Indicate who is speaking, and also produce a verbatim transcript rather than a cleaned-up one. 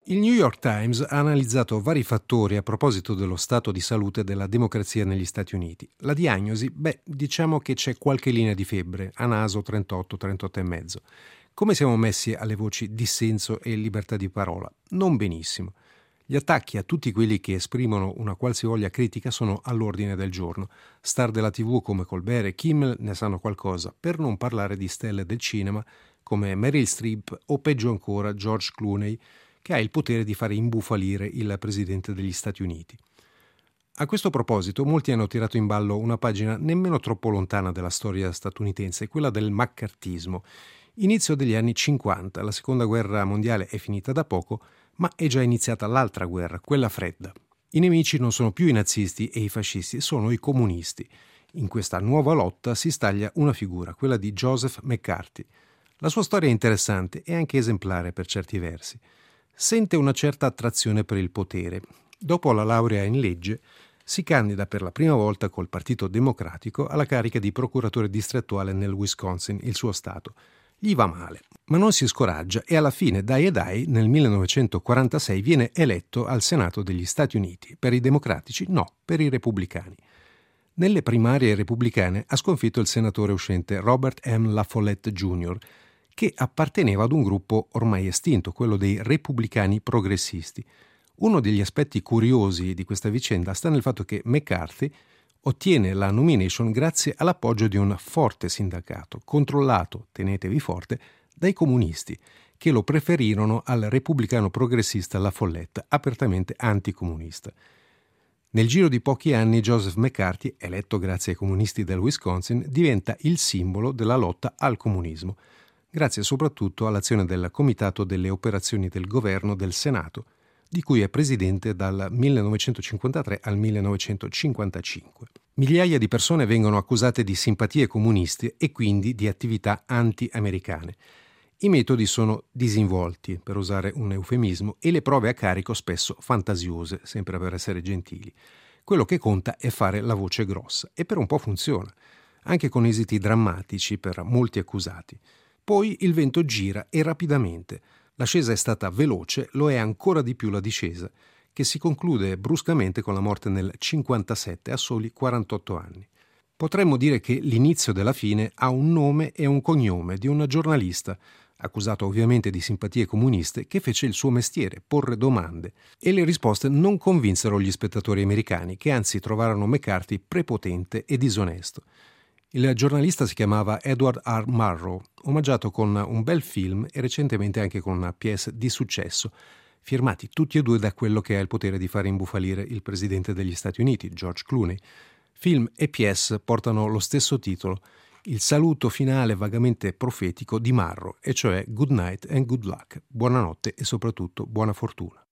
Speaker 1: Il New York Times ha analizzato vari fattori a proposito dello stato di salute della democrazia negli Stati Uniti. La diagnosi? Beh, diciamo che c'è qualche linea di febbre, a naso trentotto trentotto e mezzo. Come siamo messi alle voci dissenso e libertà di parola? Non benissimo. Gli attacchi a tutti quelli che esprimono una qualsivoglia critica sono all'ordine del giorno. Star della tivù come Colbert e Kimmel ne sanno qualcosa, per non parlare di stelle del cinema come Meryl Streep o peggio ancora George Clooney, che ha il potere di fare imbufalire il presidente degli Stati Uniti. A questo proposito, molti hanno tirato in ballo una pagina nemmeno troppo lontana della storia statunitense, quella del maccartismo. Inizio degli anni cinquanta, la seconda guerra mondiale è finita da poco, ma è già iniziata l'altra guerra, quella fredda. I nemici non sono più i nazisti e i fascisti, sono i comunisti. In questa nuova lotta si staglia una figura, quella di Joseph McCarthy. La sua storia è interessante e anche esemplare per certi versi. Sente una certa attrazione per il potere. Dopo la laurea in legge, si candida per la prima volta col Partito Democratico alla carica di procuratore distrettuale nel Wisconsin, il suo stato. Gli va male, ma non si scoraggia e alla fine, dai e dai, nel millenovecentoquarantasei viene eletto al Senato degli Stati Uniti. Per i democratici no, per i repubblicani. Nelle primarie repubblicane ha sconfitto il senatore uscente Robert M. La Follette junior, che apparteneva ad un gruppo ormai estinto, quello dei repubblicani progressisti. Uno degli aspetti curiosi di questa vicenda sta nel fatto che McCarthy ottiene la nomination grazie all'appoggio di un forte sindacato, controllato, tenetevi forte, dai comunisti, che lo preferirono al repubblicano progressista La Follette, apertamente anticomunista. Nel giro di pochi anni Joseph McCarthy, eletto grazie ai comunisti del Wisconsin, diventa il simbolo della lotta al comunismo, grazie soprattutto all'azione del Comitato delle Operazioni del Governo del Senato, di cui è presidente dal millenovecentocinquantatré al millenovecentocinquantacinque. Migliaia di persone vengono accusate di simpatie comuniste e quindi di attività anti-americane. I metodi sono disinvolti, per usare un eufemismo, e le prove a carico spesso fantasiose, sempre per essere gentili. Quello che conta è fare la voce grossa, e per un po' funziona, anche con esiti drammatici per molti accusati. Poi il vento gira e rapidamente. L'ascesa è stata veloce, lo è ancora di più la discesa, che si conclude bruscamente con la morte nel cinquantasette, a soli quarantotto anni. Potremmo dire che l'inizio della fine ha un nome e un cognome di un giornalista, accusato ovviamente di simpatie comuniste, che fece il suo mestiere, porre domande, e le risposte non convinsero gli spettatori americani, che anzi trovarono McCarthy prepotente e disonesto. Il giornalista si chiamava Edward R. Murrow, omaggiato con un bel film e recentemente anche con una pièce di successo, firmati tutti e due da quello che ha il potere di fare imbufalire il presidente degli Stati Uniti, George Clooney. Film e pièce portano lo stesso titolo, il saluto finale vagamente profetico di Murrow, e cioè Good night and good luck, buonanotte e soprattutto buona fortuna.